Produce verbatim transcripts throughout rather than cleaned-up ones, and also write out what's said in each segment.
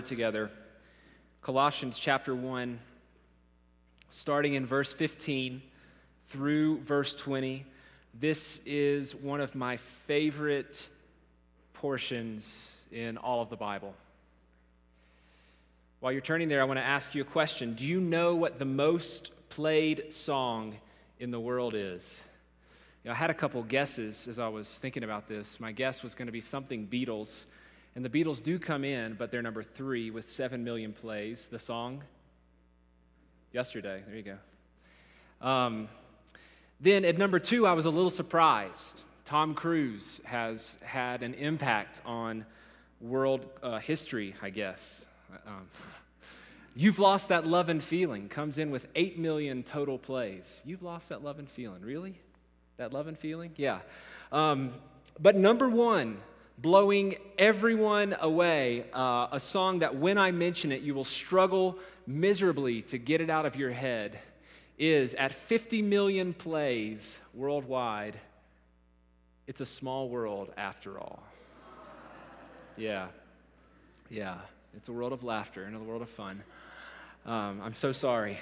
Together. Colossians chapter one, starting in verse fifteen through verse twenty. This is one of my favorite portions in all of the Bible. While you're turning there, I want to ask you a question. Do you know what the most played song in the world is? You know, I had a couple guesses as I was thinking about this. My guess was going to be something Beatles. And the Beatles do come in, but they're number three with seven million plays. The song? Yesterday. There you go. Um, then at number two, I was a little surprised. Tom Cruise has had an impact on world uh, history, I guess. Um, You've Lost That Lovin' Feeling comes in with eight million total plays. You've lost that lovin' feeling. Really? That lovin' feeling? Yeah. Um, but number one, blowing everyone away, uh, a song that when I mention it, you will struggle miserably to get it out of your head, is at fifty million plays worldwide, It's a Small World After All. Yeah, yeah, it's a world of laughter and a world of fun. Um, I'm so sorry.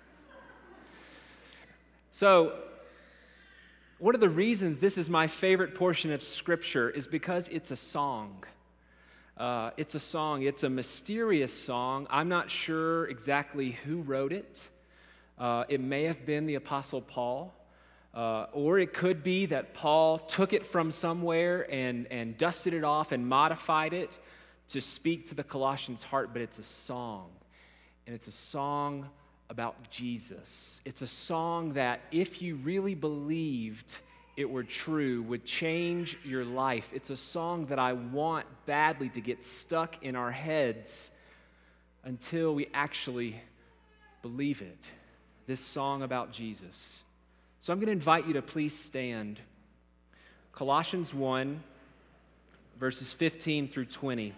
So, one of the reasons this is my favorite portion of Scripture is because it's a song. Uh, it's a song. It's a mysterious song. I'm not sure exactly who wrote it. Uh, it may have been the Apostle Paul, uh, or it could be that Paul took it from somewhere and, and dusted it off and modified it to speak to the Colossians' heart, but it's a song. And it's a song about Jesus. It's a song that, if you really believed it were true, would change your life. It's a song that I want badly to get stuck in our heads until we actually believe it. This song about Jesus. So I'm going to invite you to please stand. Colossians one, verses fifteen through twenty.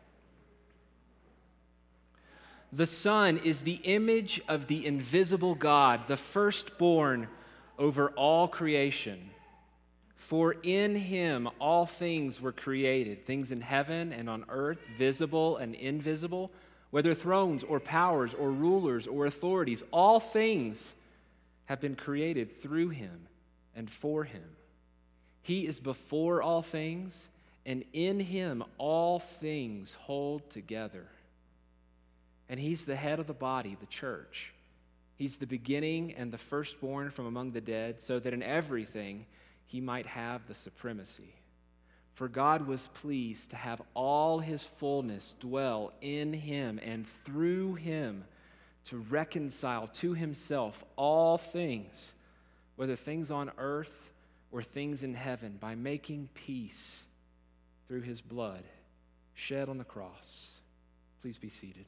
The Son is the image of the invisible God, the firstborn over all creation. For in him all things were created, things in heaven and on earth, visible and invisible, whether thrones or powers or rulers or authorities, all things have been created through him and for him. He is before all things, and in him all things hold together. And he's the head of the body, the church. He's the beginning and the firstborn from among the dead, so that in everything he might have the supremacy. For God was pleased to have all his fullness dwell in him, and through him to reconcile to himself all things, whether things on earth or things in heaven, by making peace through his blood shed on the cross. Please be seated.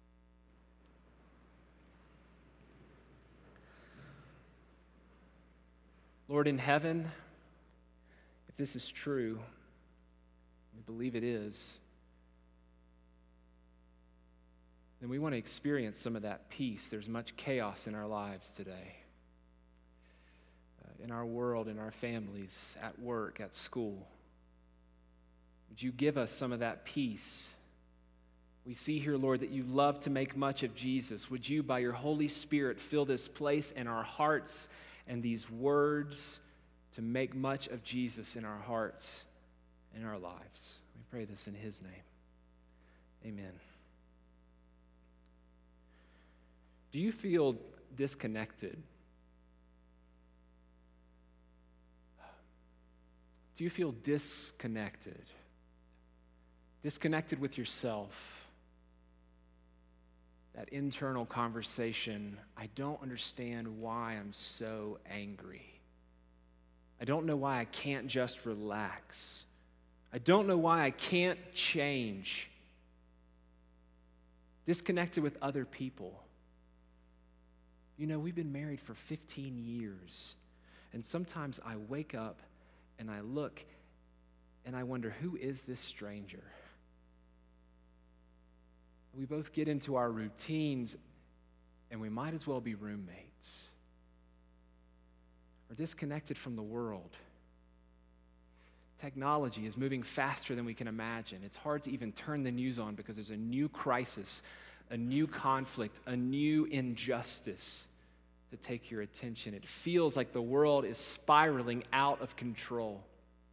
Lord, in heaven, if this is true, we believe it is, then we want to experience some of that peace. There's much chaos in our lives today, uh, in our world, in our families, at work, at school. Would you give us some of that peace? We see here, Lord, that you love to make much of Jesus. Would you, by your Holy Spirit, fill this place and our hearts and these words to make much of Jesus in our hearts and in our lives. We pray this in his name. Amen. Do you feel disconnected? Do you feel disconnected? Disconnected with yourself? That internal conversation, I don't understand why I'm so angry. I don't know why I can't just relax. I don't know why I can't change. Disconnected with other people. You know, we've been married for fifteen years, and sometimes I wake up and I look and I wonder, who is this stranger? We both get into our routines, and we might as well be roommates. We're disconnected from the world. Technology is moving faster than we can imagine. It's hard to even turn the news on because there's a new crisis, a new conflict, a new injustice to take your attention. It feels like the world is spiraling out of control.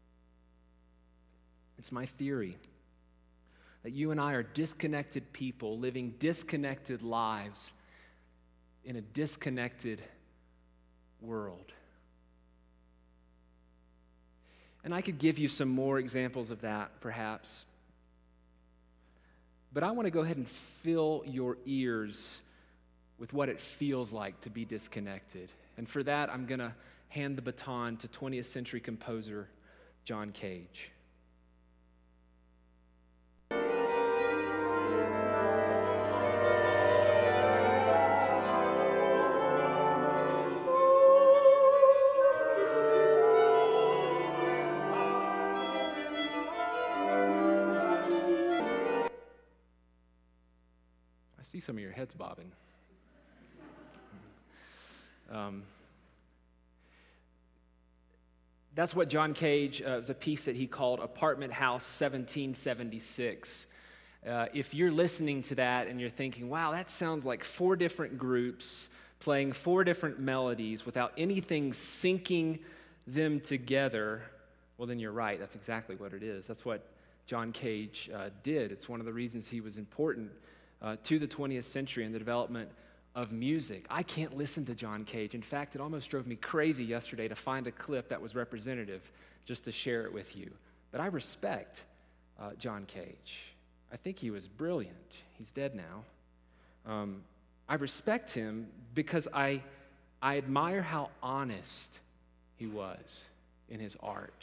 It's my theory that you and I are disconnected people living disconnected lives in a disconnected world. And I could give you some more examples of that, perhaps. But I want to go ahead and fill your ears with what it feels like to be disconnected. And for that, I'm going to hand the baton to twentieth century composer John Cage. I see some of your heads bobbing. Um, that's what John Cage, uh, it was a piece that he called Apartment House seventeen seventy-six. Uh, if you're listening to that and you're thinking, wow, that sounds like four different groups playing four different melodies without anything syncing them together, well, then you're right. That's exactly what it is. That's what John Cage uh, did. It's one of the reasons he was important Uh, to the twentieth century and the development of music. I can't listen to John Cage. In fact, it almost drove me crazy yesterday to find a clip that was representative just to share it with you. But I respect uh, John Cage. I think he was brilliant. He's dead now. Um, I respect him because I, I admire how honest he was in his art.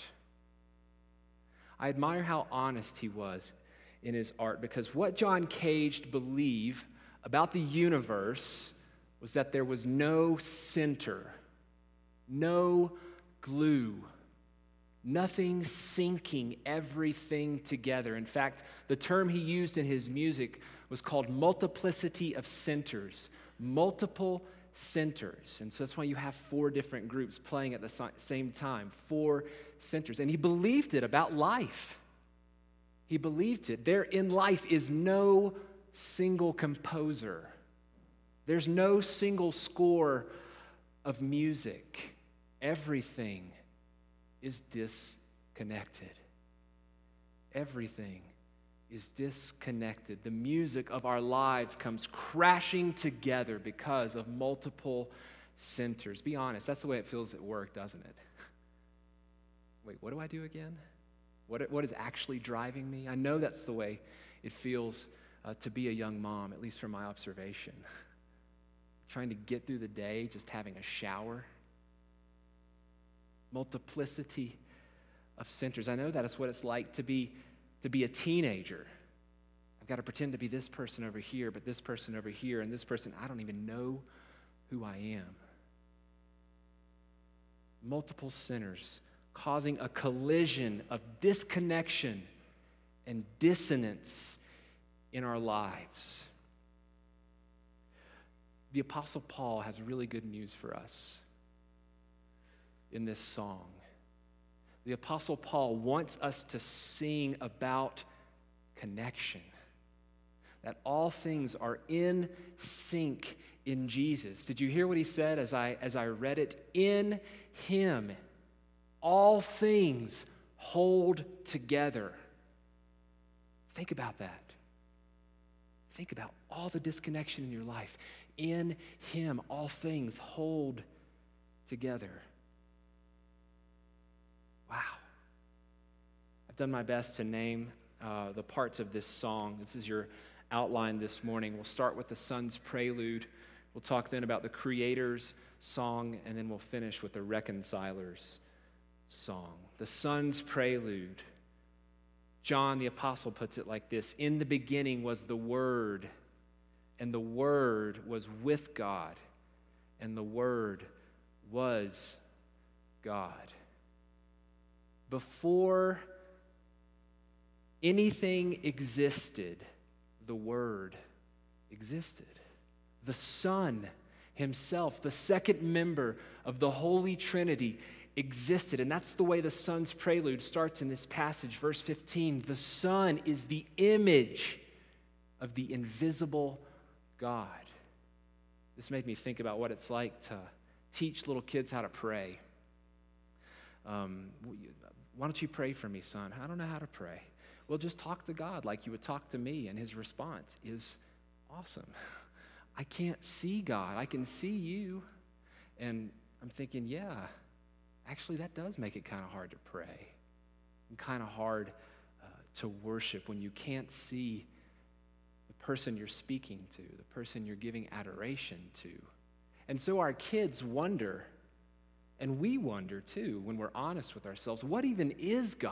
I admire how honest he was in his art, because what John Cage believed about the universe was that there was no center, no glue, nothing syncing everything together. In fact, the term he used in his music was called multiplicity of centers, multiple centers. And so that's why you have four different groups playing at the same time, four centers. And he believed it about life. He believed it. There in life is no single composer. There's no single score of music. Everything is disconnected. Everything is disconnected. The music of our lives comes crashing together because of multiple centers. Be honest, that's the way it feels at work, doesn't it? Wait, what do I do again? What, what is actually driving me? I know that's the way it feels uh, to be a young mom, at least from my observation. Trying to get through the day, just having a shower. Multiplicity of centers. I know that is what it's like to be, to be a teenager. I've got to pretend to be this person over here, but this person over here, and this person, I don't even know who I am. Multiple centers, causing a collision of disconnection and dissonance in our lives. The Apostle Paul has really good news for us in this song. The Apostle Paul wants us to sing about connection, that all things are in sync in Jesus. Did you hear what he said as I, as I read it? In him, all things hold together. Think about that. Think about all the disconnection in your life. In him, all things hold together. Wow. I've done my best to name uh, the parts of this song. This is your outline this morning. We'll start with the Son's Prelude. We'll talk then about the Creator's song, and then we'll finish with the Reconciler's song. The Son's Prelude. John the Apostle puts it like this: in the beginning was the Word, and the Word was with God, and the Word was God. Before anything existed, the Word existed. The Son himself, the second member of the Holy Trinity, existed. And that's the way the Son's prelude starts in this passage, verse fifteen. The Son is the image of the invisible God. This made me think about what it's like to teach little kids how to pray. Um, why don't you pray for me, son? I don't know how to pray. Well, just talk to God like you would talk to me, and his response is awesome. I can't see God. I can see you. And I'm thinking, yeah, actually that does make it kind of hard to pray and kind of hard uh, to worship when you can't see the person you're speaking to, the person you're giving adoration to. And so our kids wonder, and we wonder too, when we're honest with ourselves, what even is God?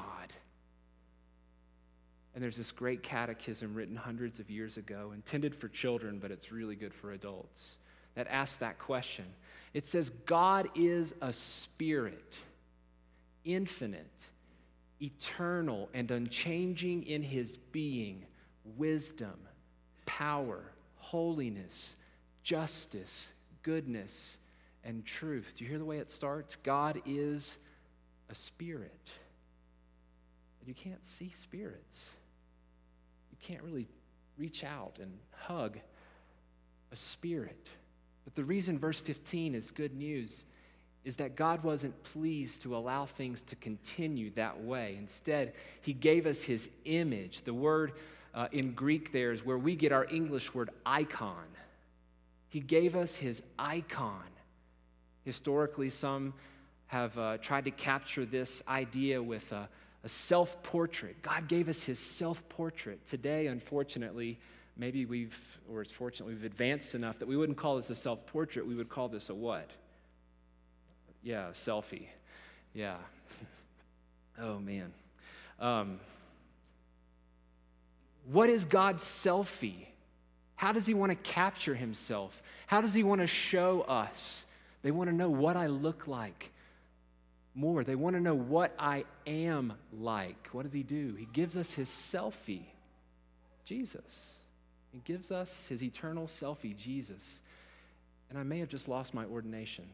And there's this great catechism written hundreds of years ago, intended for children, but it's really good for adults, that asks that question. It says, God is a spirit, infinite, eternal, and unchanging in his being, wisdom, power, holiness, justice, goodness, and truth. Do you hear the way it starts? God is a spirit. And you can't see spirits. You can't really reach out and hug a spirit. But the reason verse fifteen is good news is that God wasn't pleased to allow things to continue that way. Instead, he gave us his image. The word uh, in Greek there is where we get our English word icon. He gave us his icon. Historically, some have uh, tried to capture this idea with a, a self-portrait. God gave us his self-portrait. Today, unfortunately, maybe we've, or it's fortunate, we've advanced enough that we wouldn't call this a self-portrait. We would call this a what? Yeah, a selfie. Yeah. Oh, man. Um, what is God's selfie? How does he want to capture himself? How does he want to show us? They want to know what I look like more. They want to know what I am like. What does he do? He gives us his selfie, Jesus. He gives us his eternal selfie, Jesus. And I may have just lost my ordination.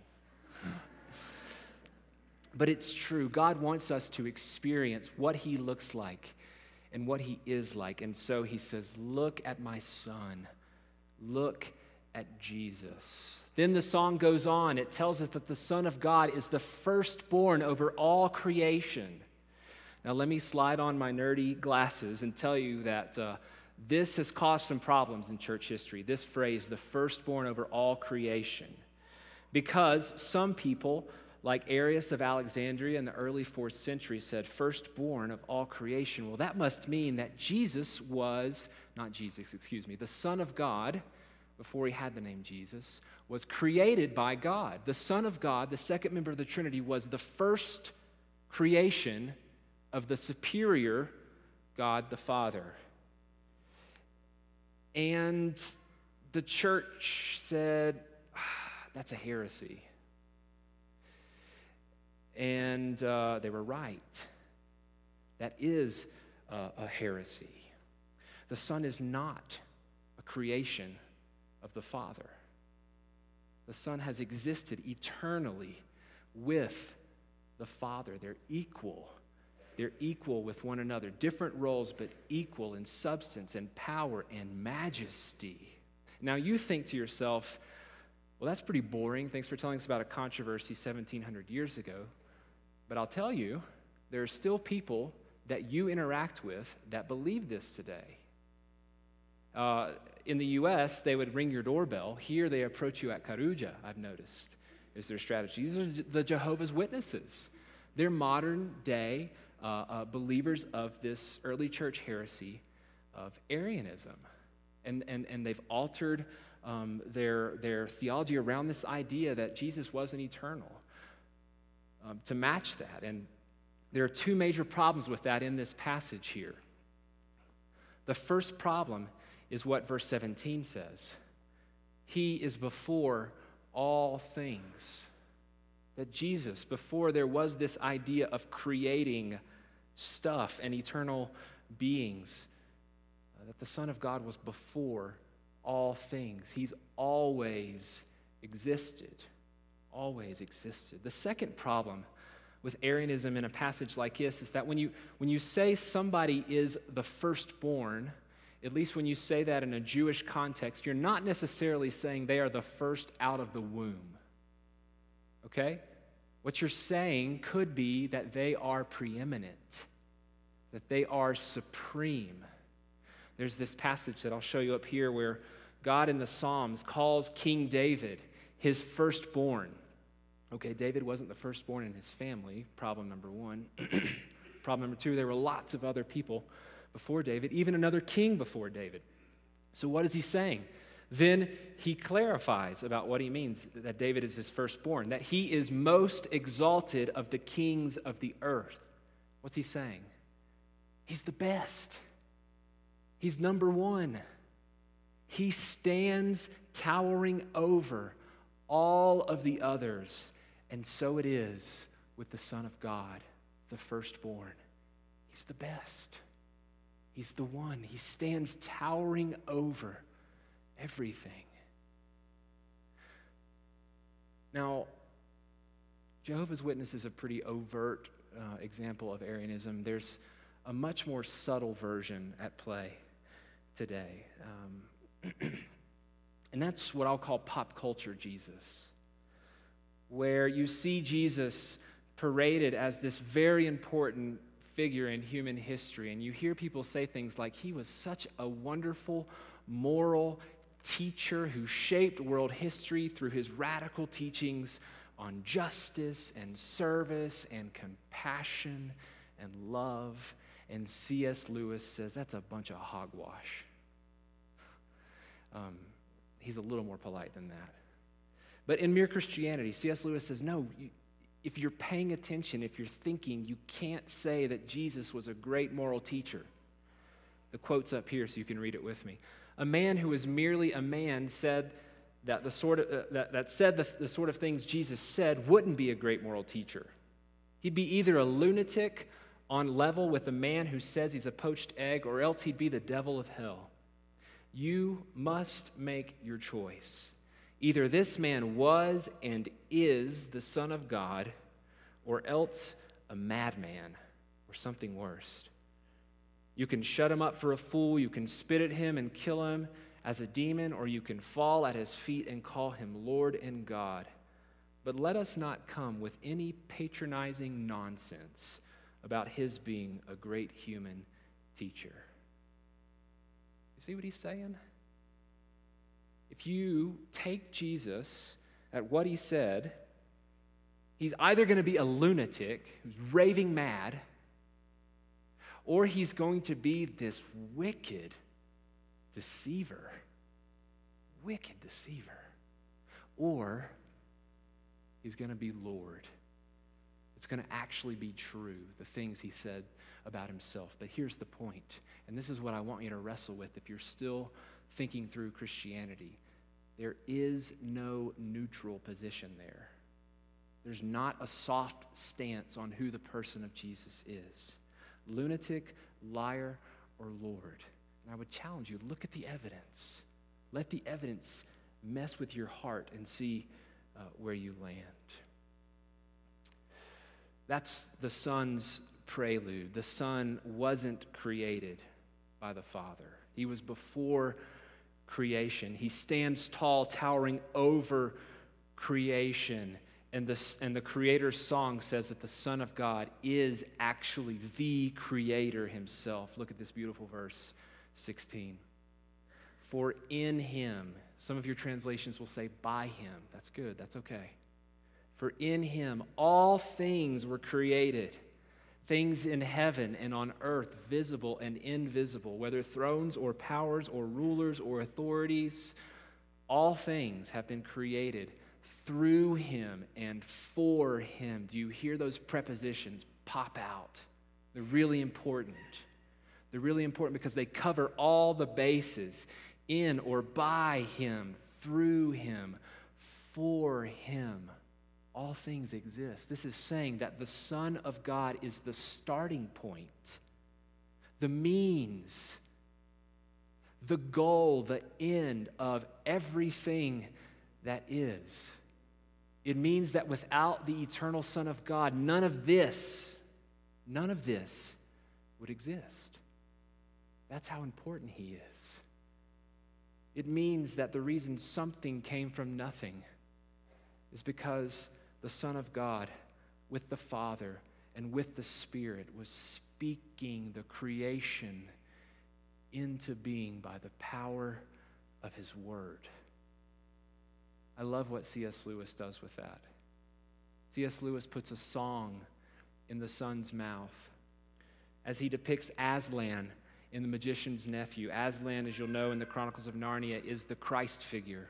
But it's true. God wants us to experience what he looks like and what he is like. And so he says, look at my son. Look at Jesus. Then the song goes on. It tells us that the Son of God is the firstborn over all creation. Now let me slide on my nerdy glasses and tell you that uh, this has caused some problems in church history, this phrase, the firstborn over all creation. Because some people, like Arius of Alexandria in the early fourth century, said firstborn of all creation. Well, that must mean that Jesus was, not Jesus, excuse me, the Son of God, before he had the name Jesus, was created by God. The Son of God, the second member of the Trinity, was the first creation of the superior God the Father. And the church said, ah, that's a heresy. And uh, they were right. That is uh, a heresy. The Son is not a creation of the Father. The Son has existed eternally with the Father. They're equal. They're equal with one another. Different roles, but equal in substance and power and majesty. Now you think to yourself, well, that's pretty boring. Thanks for telling us about a controversy seventeen hundred years ago. But I'll tell you, there are still people that you interact with that believe this today. Uh, in the U S, they would ring your doorbell. Here, they approach you at Karuja, I've noticed, is their strategy. These are the Jehovah's Witnesses. They're modern-day uh, uh, believers of this early church heresy of Arianism. And, and, and they've altered um, their, their theology around this idea that Jesus wasn't eternal um, to match that. And there are two major problems with that in this passage here. The first problem is what verse seventeen says. He is before all things. That Jesus, before there was this idea of creating stuff and eternal beings, uh, that the Son of God was before all things. He's always existed. Always existed. The second problem with Arianism in a passage like this is that when you, when you say somebody is the firstborn, at least when you say that in a Jewish context, you're not necessarily saying they are the first out of the womb. Okay? What you're saying could be that they are preeminent, that they are supreme. There's this passage that I'll show you up here where God in the Psalms calls King David his firstborn. Okay, David wasn't the firstborn in his family, problem number one. Problem number two, there were lots of other people before David, even another king before David. So what is he saying? Then he clarifies about what he means that David is his firstborn, that he is most exalted of the kings of the earth. What's he saying? He's the best. He's number one. He stands towering over all of the others. And so it is with the Son of God, the firstborn. He's the best. He's the one. He stands towering over everything. Now, Jehovah's Witness is a pretty overt uh, example of Arianism. There's a much more subtle version at play today. Um, and that's what I'll call pop culture Jesus, where you see Jesus paraded as this very important figure in human history, and you hear people say things like, he was such a wonderful moral teacher who shaped world history through his radical teachings on justice and service and compassion and love. And C S Lewis says that's a bunch of hogwash. Um, he's a little more polite than that. But in Mere Christianity, C S Lewis says, no, you, if you're paying attention, if you're thinking, you can't say that Jesus was a great moral teacher. The quote's up here so you can read it with me. A man who was merely a man said that the sort of uh, that, that said the, the sort of things Jesus said wouldn't be a great moral teacher. He'd be either a lunatic on level with a man who says he's a poached egg, or else he'd be the devil of hell. You must make your choice. Either this man was and is the Son of God, or else a madman, or something worse. You can shut him up for a fool, you can spit at him and kill him as a demon, or you can fall at his feet and call him Lord and God. But let us not come with any patronizing nonsense about his being a great human teacher. You see what he's saying? If you take Jesus at what he said, he's either going to be a lunatic who's raving mad, or he's going to be this wicked deceiver. Wicked deceiver. Or he's going to be Lord. It's going to actually be true, the things he said about himself. But here's the point, and this is what I want you to wrestle with if you're still thinking through Christianity. There is no neutral position there. There's not a soft stance on who the person of Jesus is. Lunatic, liar, or Lord. And I would challenge you, look at the evidence. Let the evidence mess with your heart and see uh, where you land. That's the Son's prelude. The Son wasn't created by the Father. He was before creation. He stands tall, towering over creation. And the, and the Creator's song says that the Son of God is actually the Creator himself. Look at this beautiful verse, sixteen. For in him, some of your translations will say by him. That's good, that's okay. For in him all things were created, things in heaven and on earth, visible and invisible, whether thrones or powers or rulers or authorities, all things have been created through him and for him. Do you hear those prepositions pop out? They're really important. They're really important because they cover all the bases. In or by him, through him, for him. All things exist. This is saying that the Son of God is the starting point, the means, the goal, the end of everything that is. It means that without the eternal Son of God, none of this, none of this would exist. That's how important he is. It means that the reason something came from nothing is because the Son of God, with the Father and with the Spirit, was speaking the creation into being by the power of his word. I love what C S Lewis does with that. C S Lewis puts a song in the Son's mouth as he depicts Aslan in The Magician's Nephew. Aslan, as you'll know in the Chronicles of Narnia, is the Christ figure.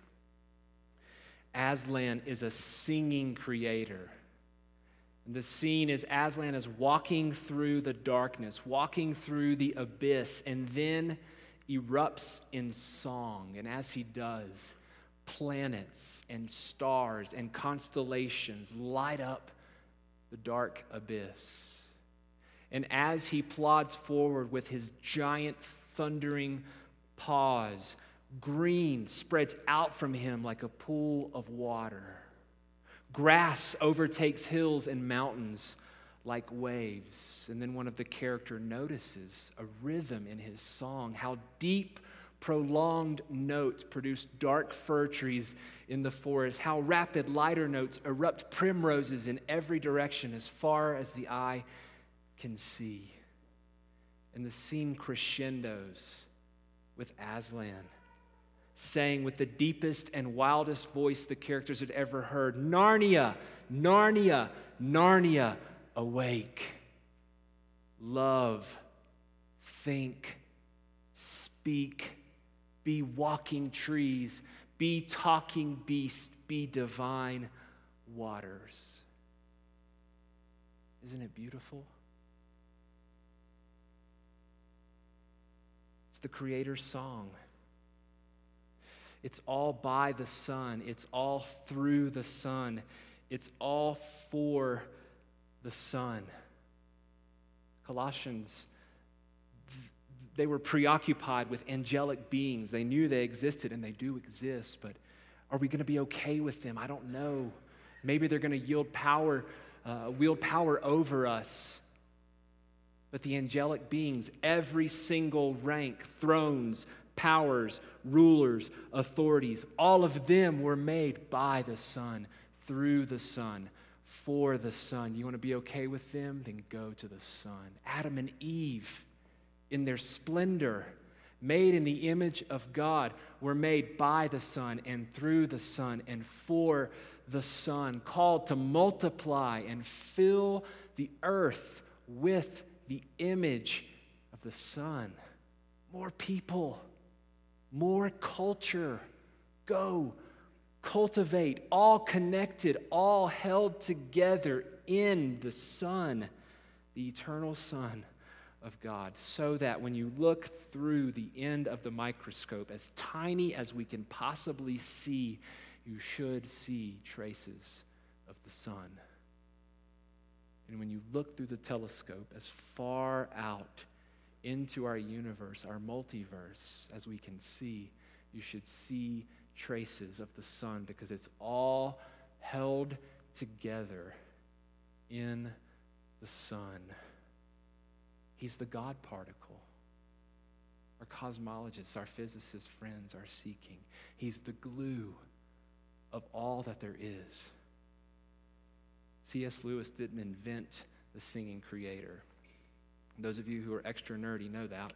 Aslan is a singing creator. And the scene is Aslan is walking through the darkness, walking through the abyss, and then erupts in song. And as he does, planets and stars and constellations light up the dark abyss. And as he plods forward with his giant thundering paws, green spreads out from him like a pool of water. Grass overtakes hills and mountains like waves. And then one of the characters notices a rhythm in his song, how deep, prolonged notes produce dark fir trees in the forest, how rapid, lighter notes erupt primroses in every direction as far as the eye can see. And the scene crescendos with Aslan saying with the deepest and wildest voice the characters had ever heard, Narnia, Narnia, Narnia, awake. Love, think, speak, be walking trees, be talking beasts, be divine waters. Isn't it beautiful? It's the Creator's song. It's all by the Son. It's all through the Son. It's all for the Son. Colossians, they were preoccupied with angelic beings. They knew they existed, and they do exist, but are we going to be okay with them? I don't know. Maybe they're going to yield power, uh, wield power over us. But the angelic beings, every single rank, thrones, powers, rulers, authorities, all of them were made by the Son, through the Son, for the Son. You want to be okay with them? Then go to the Son. Adam and Eve, in their splendor, made in the image of God, were made by the Son and through the Son and for the Son, called to multiply and fill the earth with the image of the Son. More people. More culture. Go, cultivate, all connected, all held together in the Son, the eternal Son of God, so that when you look through the end of the microscope, as tiny as we can possibly see, you should see traces of the Son. And when you look through the telescope as far out into our universe, our multiverse, as we can see, you should see traces of the Son, because it's all held together in the Son. He's the God particle. Our cosmologists, our physicist friends are seeking. He's the glue of all that there is. C S Lewis didn't invent the singing creator. Those of you who are extra nerdy know that.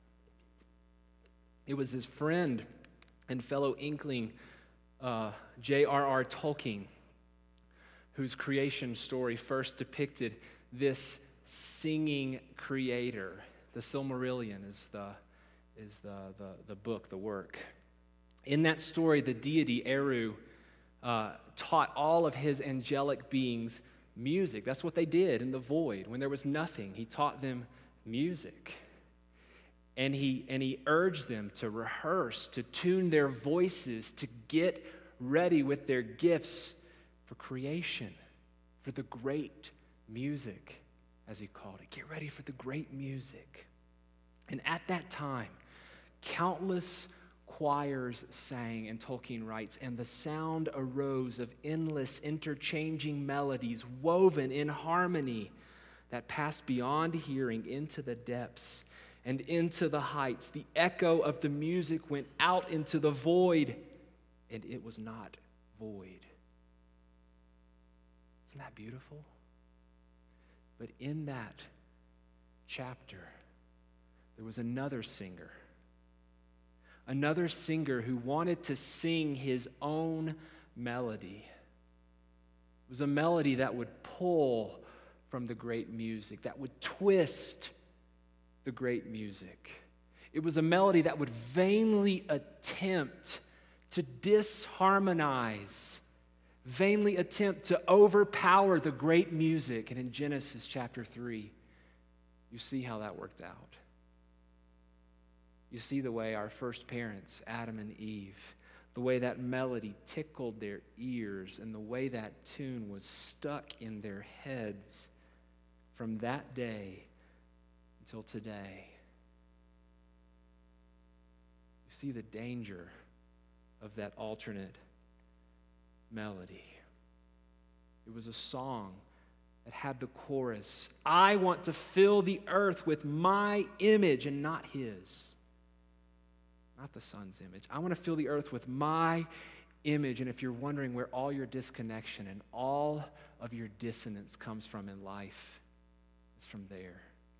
It was his friend and fellow inkling, uh, J R R Tolkien, whose creation story first depicted this singing creator. The Silmarillion is the, is the, the, the book, the work. In that story, the deity Eru uh, taught all of his angelic beings music. That's what they did in the void. When there was nothing, he taught them music. And he, and he urged them to rehearse, to tune their voices, to get ready with their gifts for creation, for the great music, as he called it. Get ready for the great music. And at that time, countless choirs sang, and Tolkien writes, and the sound arose of endless interchanging melodies woven in harmony that passed beyond hearing into the depths and into the heights. The echo of the music went out into the void, and it was not void. Isn't that beautiful? But in that chapter, there was another singer. Another singer who wanted to sing his own melody. It was a melody that would pull from the great music, that would twist the great music. It was a melody that would vainly attempt to disharmonize, vainly attempt to overpower the great music. And in Genesis chapter three, you see how that worked out. You see the way our first parents, Adam and Eve, the way that melody tickled their ears and the way that tune was stuck in their heads from that day until today. You see the danger of that alternate melody. It was a song that had the chorus, I want to fill the earth with my image and not his. Not the Son's image. I want to fill the earth with my image. And if you're wondering where all your disconnection and all of your dissonance comes from in life, it's from there.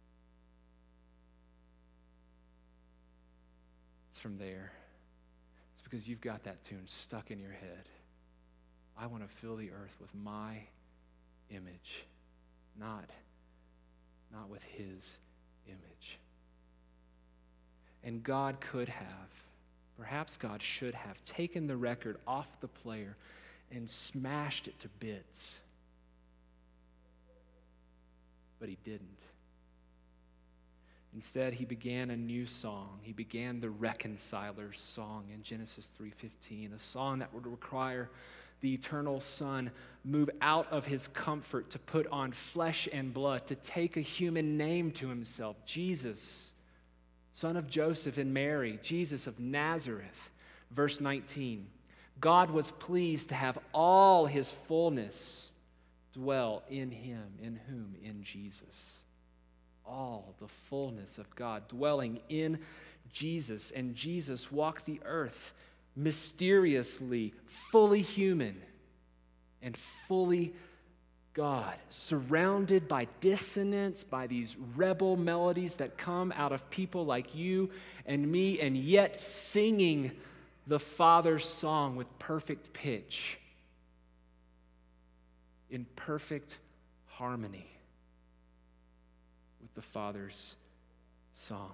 It's from there. It's because you've got that tune stuck in your head. I want to fill the earth with my image, not, not with his image. And God could have, perhaps God should have, taken the record off the player and smashed it to bits. But he didn't. Instead, he began a new song. He began the Reconciler's song in Genesis three fifteen, a song that would require the eternal Son move out of his comfort to put on flesh and blood, to take a human name to himself, Jesus, Son of Joseph and Mary, Jesus of Nazareth. Verse nineteen, God was pleased to have all his fullness dwell in him. In whom? In Jesus. All the fullness of God dwelling in Jesus. And Jesus walked the earth mysteriously, fully human and fully God, surrounded by dissonance, by these rebel melodies that come out of people like you and me, and yet singing the Father's song with perfect pitch, in perfect harmony with the Father's song.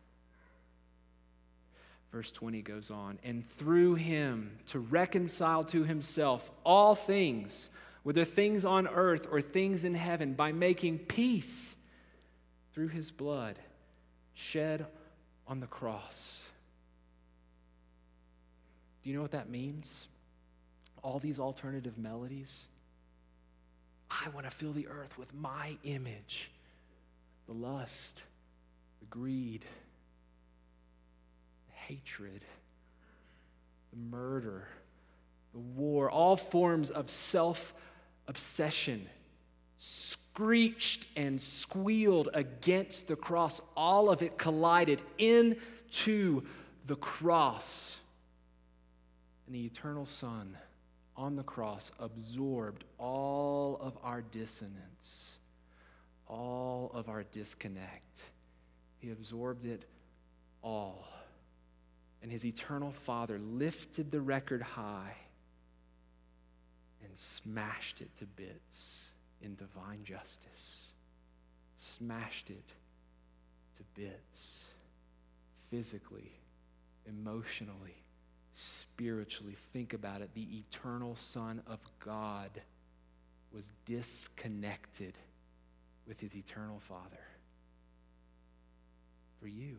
Verse twenty goes on, and through him to reconcile to himself all things, whether things on earth or things in heaven, by making peace through his blood shed on the cross. Do you know what that means? All these alternative melodies. I want to fill the earth with my image. The lust, the greed, the hatred, the murder, the war, all forms of self obsession screeched and squealed against the cross. All of it collided into the cross. And the eternal Son on the cross absorbed all of our dissonance, all of our disconnect. He absorbed it all. And his eternal Father lifted the record high and smashed it to bits in divine justice. Smashed it to bits. Physically, emotionally, spiritually. Think about it. The eternal Son of God was disconnected with his eternal Father. For you.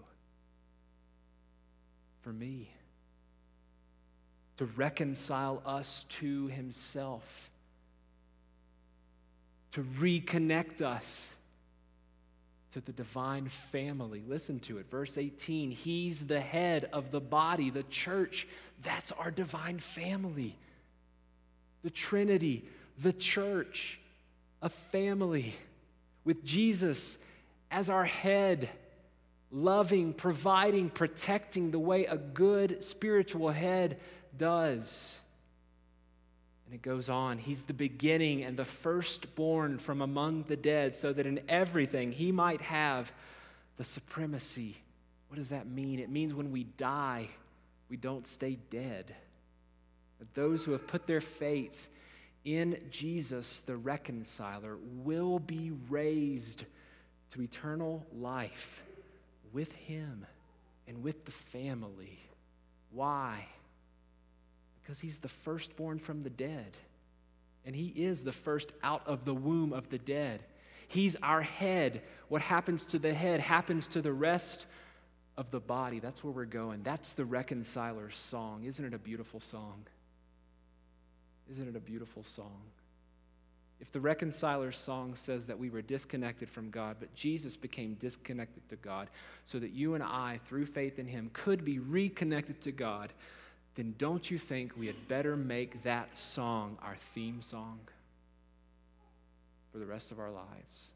For me. To reconcile us to himself, to reconnect us to the divine family. Listen to it, verse eighteen. He's the head of the body, the church. That's our divine family. The Trinity, the church, a family with Jesus as our head, loving, providing, protecting the way a good spiritual head does. And it goes on. He's the beginning and the firstborn from among the dead, so that in everything he might have the supremacy. What does that mean? It means when we die, we don't stay dead. But those who have put their faith in Jesus, the reconciler, will be raised to eternal life with him and with the family. Why? Because he's the firstborn from the dead. And he is the first out of the womb of the dead. He's our head. What happens to the head happens to the rest of the body. That's where we're going. That's the reconciler's song. Isn't it a beautiful song? Isn't it a beautiful song? If the reconciler's song says that we were disconnected from God, but Jesus became disconnected to God so that you and I, through faith in him, could be reconnected to God, then don't you think we had better make that song our theme song for the rest of our lives?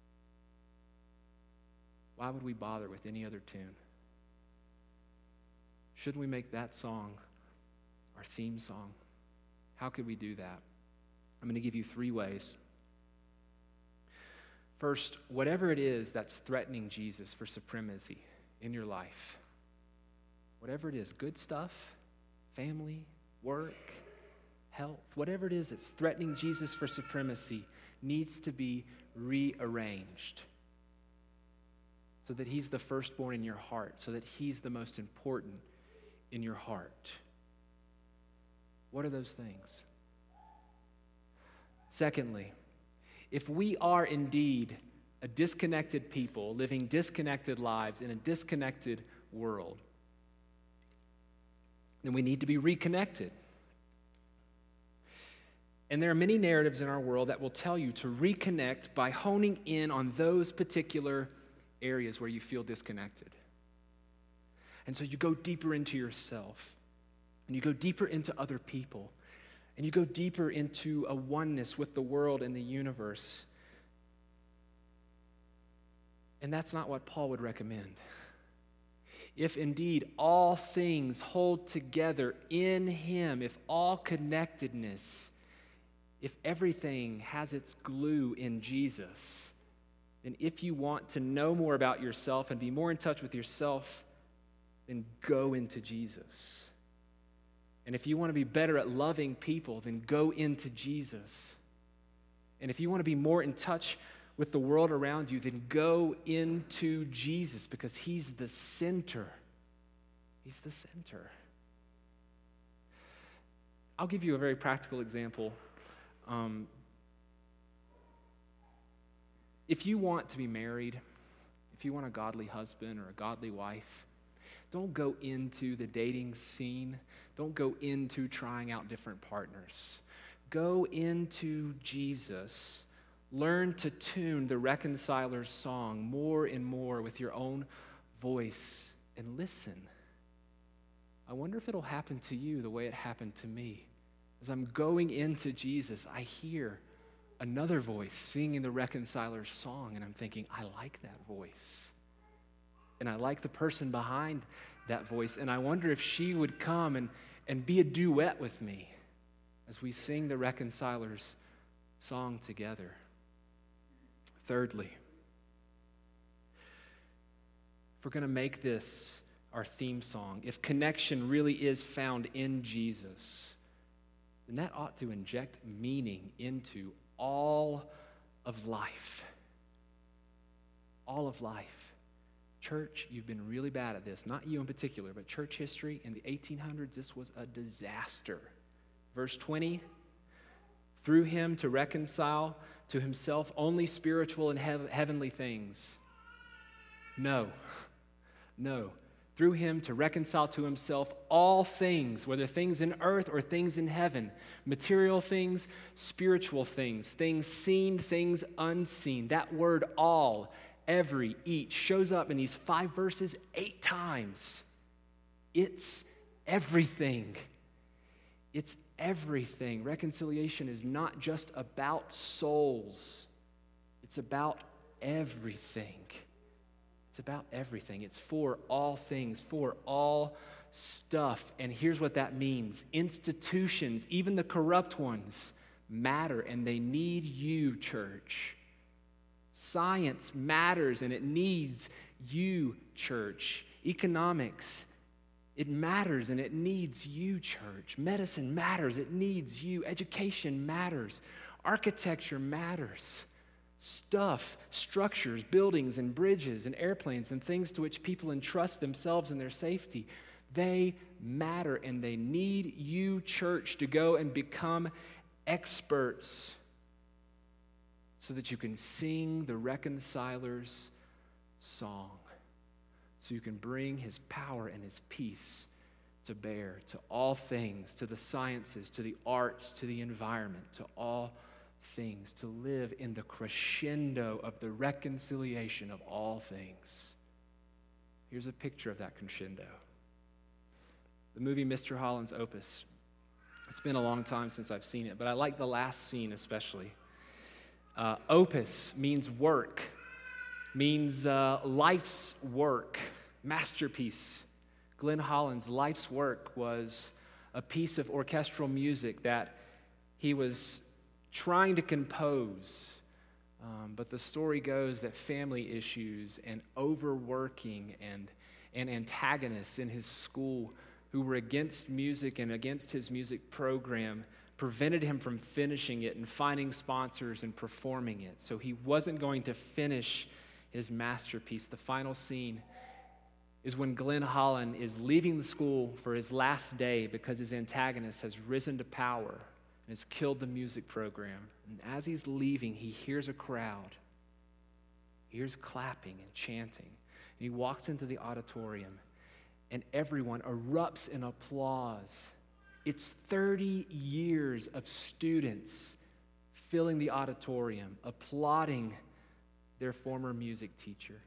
Why would we bother with any other tune? Shouldn't we make that song our theme song? How could we do that? I'm going to give you three ways. First, whatever it is that's threatening Jesus for supremacy in your life, whatever it is, good stuff, family, work, health, whatever it is that's threatening Jesus for supremacy needs to be rearranged so that he's the firstborn in your heart, so that he's the most important in your heart. What are those things? Secondly, if we are indeed a disconnected people living disconnected lives in a disconnected world, then we need to be reconnected. And there are many narratives in our world that will tell you to reconnect by honing in on those particular areas where you feel disconnected. And so you go deeper into yourself, and you go deeper into other people, and you go deeper into a oneness with the world and the universe. And that's not what Paul would recommend. If indeed all things hold together in him, if all connectedness, if everything has its glue in Jesus, then if you want to know more about yourself and be more in touch with yourself, then go into Jesus. And if you want to be better at loving people, then go into Jesus. And if you want to be more in touch with the world around you, then go into Jesus, because he's the center. He's the center. I'll give you a very practical example. Um, if you want to be married, if you want a godly husband or a godly wife, don't go into the dating scene. Don't go into trying out different partners. Go into Jesus. Learn to tune the reconciler's song more and more with your own voice, and listen. I wonder if it'll happen to you the way it happened to me. As I'm going into Jesus, I hear another voice singing the reconciler's song, and I'm thinking, I like that voice. And I like the person behind that voice, and I wonder if she would come and, and be a duet with me as we sing the reconciler's song together. Thirdly, if we're going to make this our theme song, if connection really is found in Jesus, then that ought to inject meaning into all of life. All of life. Church, you've been really bad at this. Not you in particular, but church history in the eighteen hundreds, this was a disaster. Verse twenty, through him to reconcile to himself only spiritual and hev- heavenly things. No, no. Through him to reconcile to himself all things, whether things in earth or things in heaven, material things, spiritual things, things seen, things unseen. That word all, every, each shows up in these five verses eight times. It's everything. It's everything. Reconciliation is not just about souls. It's about everything. It's about everything. It's for all things, for all stuff. And here's what that means. Institutions, even the corrupt ones, matter, and they need you, church. Science matters, and it needs you, church. Economics, it matters, and it needs you, church. Medicine matters, it needs you. Education matters. Architecture matters. Stuff, structures, buildings, and bridges, and airplanes, and things to which people entrust themselves and their safety, they matter, and they need you, church, to go and become experts so that you can sing the reconciler's song, so you can bring his power and his peace to bear to all things, to the sciences, to the arts, to the environment, to all things, to live in the crescendo of the reconciliation of all things. Here's a picture of that crescendo. The movie Mister Holland's Opus. It's been a long time since I've seen it, but I like the last scene especially. Uh, opus means work, means uh, life's work, masterpiece. Glenn Holland's life's work was a piece of orchestral music that he was trying to compose, um, but the story goes that family issues and overworking and, and antagonists in his school who were against music and against his music program prevented him from finishing it and finding sponsors and performing it. So he wasn't going to finish his masterpiece. The final scene is when Glenn Holland is leaving the school for his last day because his antagonist has risen to power and has killed the music program. And as he's leaving, he hears a crowd. He hears clapping and chanting. And he walks into the auditorium, and everyone erupts in applause. It's thirty years of students filling the auditorium, applauding their former music teacher.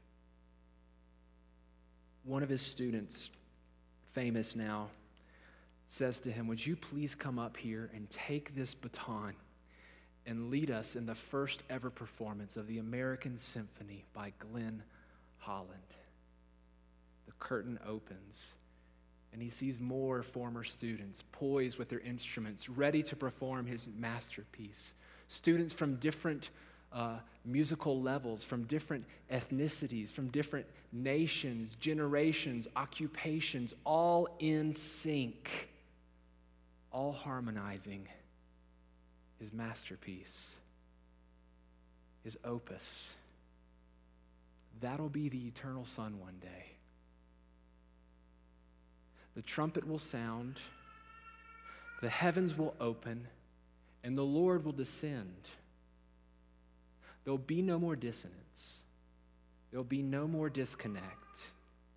One of his students, famous now, says to him, "Would you please come up here and take this baton and lead us in the first ever performance of the American Symphony by Glenn Holland?" The curtain opens, and he sees more former students poised with their instruments, ready to perform his masterpiece. Students from different uh, musical levels, from different ethnicities, from different nations, generations, occupations, all in sync, all harmonizing his masterpiece, his opus. That'll be the eternal Son one day. The trumpet will sound, the heavens will open, and the Lord will descend. There'll be no more dissonance. There'll be no more disconnect.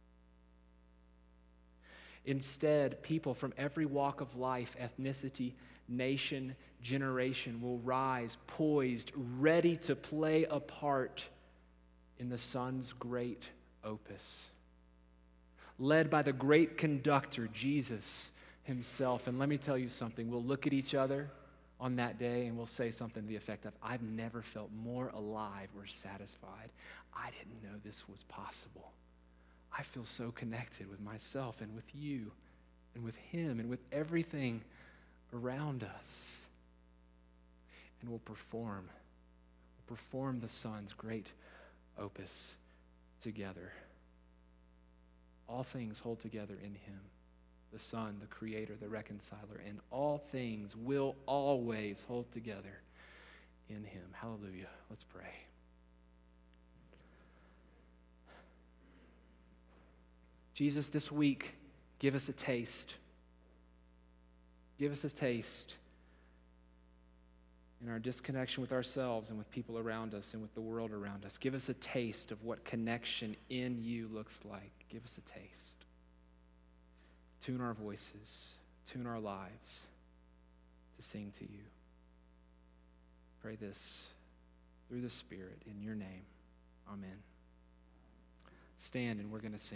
Instead, people from every walk of life, ethnicity, nation, generation will rise, poised, ready to play a part in the Son's great opus, led by the great conductor, Jesus himself. And let me tell you something. We'll look at each other on that day and we'll say something to the effect of, "I've never felt more alive or satisfied. I didn't know this was possible. I feel so connected with myself and with you and with him and with everything around us." And we'll perform. We'll perform the Son's great opus together. All things hold together in him, the Son, the Creator, the Reconciler, and all things will always hold together in him. Hallelujah. Let's pray. Jesus, this week, give us a taste. Give us a taste in our disconnection with ourselves and with people around us and with the world around us. Give us a taste of what connection in you looks like. Give us a taste. Tune our voices, tune our lives to sing to you. Pray this through the Spirit in your name. Amen. stand and we're going to sing.